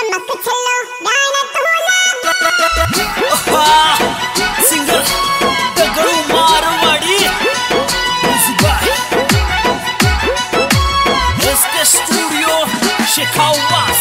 चमक छल्लो गाना तोला सिंगर दगड़ू मारवाड़ी इसके स्टूडियो शेखावास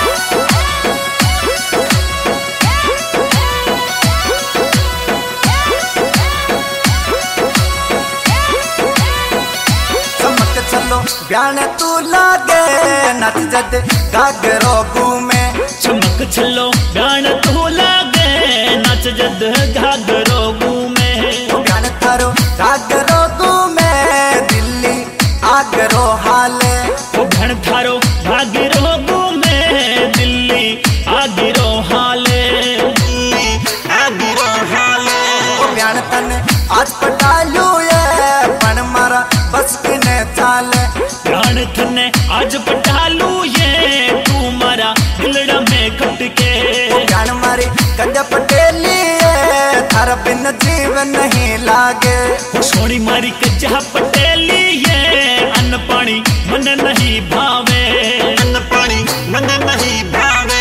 ब्याने तू लागे नच जद घाघरो घूमे चमक छल्लो ब्याने तू लागे नच जद घाघरो घूमे ब्याने थारो घाघरो घूमे दिल्ली आगरो हाले भण थारो घाघरो घूमे दिल्ली आगरो हाले ब्याने तने आज पटालू ये पण मारा बस किने चाले प्राण थने आज पटालू ये तू मारा दिलड़ा में खटके ज्ञान मारी कंजा पटेली थारा बिन जीवन नहीं लागे सोनी मारी कंजा पटेली ये अन्न पानी मन नहीं भावे अन्न पानी मन नहीं भावे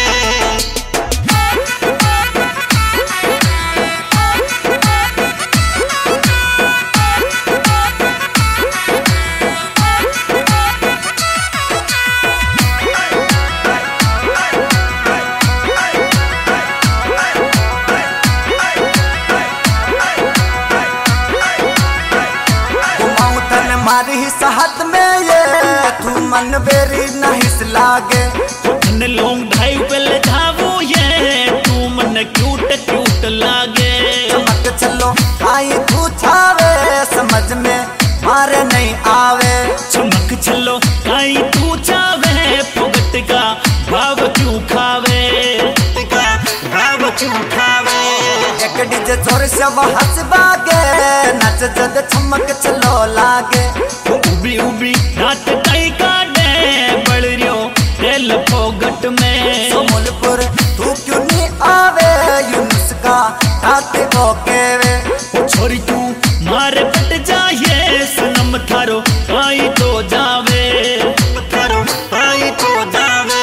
मारी साहत में ये तू मन बेरी नहीं लागे धन लोंग ढाई पहले धावो ये तू मन क्यूट क्यूट लागे चमक चलो काई तू छावे समझ में मारे नहीं आवे चमक चलो काई तू छावे फुगट का भाव क्यों खावे भाव क्यों खावे एक डीजे जोर से वो हंस बागे नच जद चमक चलो लागे उबी उबी रात कई काटे बढ़ रियो तेल फोगट में सोमलपुर तू क्यों नहीं आवे यूनुस का ठाते को केवे छोरी तू मारे पट जाए सनम थारो काई तो जावे थारो काई तो जावे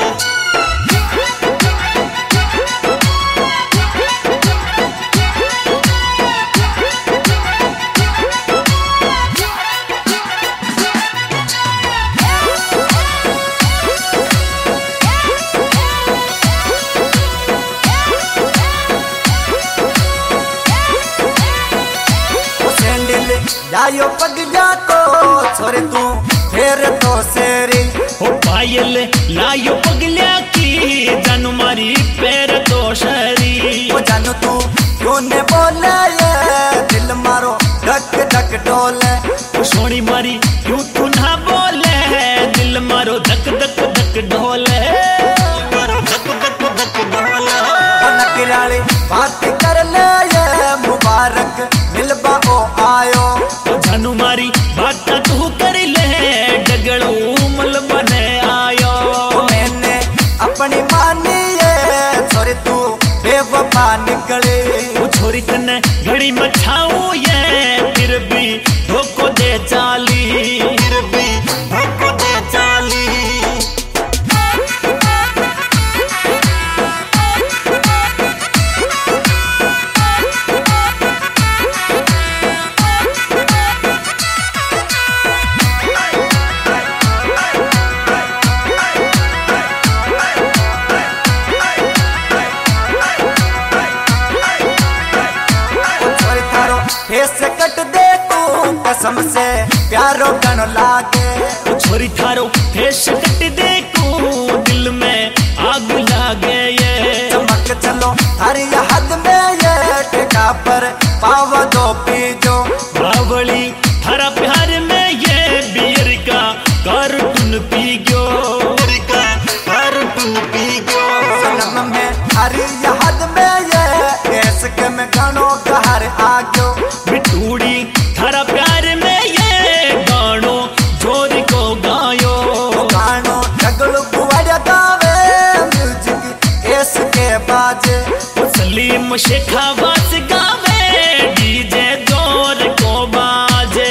जायो पगला को छोरे तू फिर तो सेरी हो पायल लायो पगलिया की जानू मारी पैर तो शरी वो जानू तू क्यों ने बोले ये दिल मारो धक धक डोले वो सोनी मारी क्यों तू ना बोले दिल मारो धक धक धक डोले मारो धक धक धक डोले वो नकिराली बात कर ले ये मुबारक मिलबा ओ आयो जानू मारी बात तू कर ले डगड़ू मल बने आयो मैंने अपनी मानी है छोरी तू बेवफा निकले वो छोरी तने घड़ी मछाऊ ये फिर भी धोखो दे चाली फिर भी धोखो दे चाली से कट दे तू कसम से प्यारो गण लागे छोरी थारो फेस कट दे तू दिल में आग लागे ये चमक चलो हर हद में ये टेका पर पाव दो पीजो बावली थारा प्यार में ये बियर का कार्टून पी गयो कार्टून पी गयो सनम में हर हद में ये देश के में गानो गहर आ गयो बिटूड़ी थारा प्यार में ये गानो जोरी को गायो गानो डगलू बुआड़िया गावे म्यूजिक एस के बाजे सलीम शेखावास गावे डीजे जोर को बाजे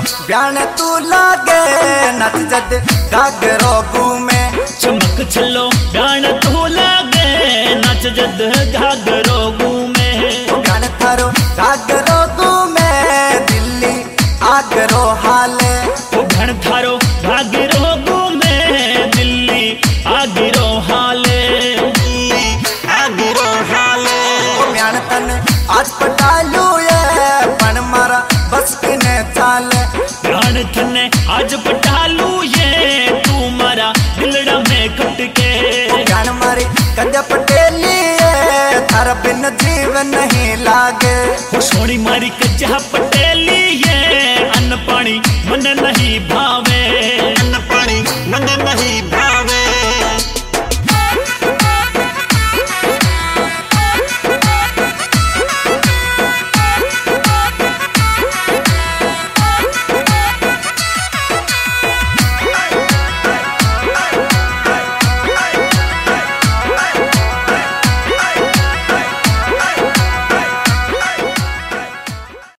ब्यान तू लागे नच जद घाघरो घूमे चमक छलो ब्यान तू लागे नच जद घाघरो घूमे ब्यान थारो घाघरो घूमे दिल्ली आगरो हाले घण थारो घाघरो घूमे दिल्ली आगरो हाले आगरो हाले ब्यान तने आज पटालू ये पण मारा बस किने चाले ब्यान थने आज पटालू ये तू मारा दिलड़ा में खटके ब्यान मारी कद्या पटेली ये थारा बिन जीवन नहीं लागे सोनी मारी कज्जा पटेली ये अन्न पानी मन नहीं भावे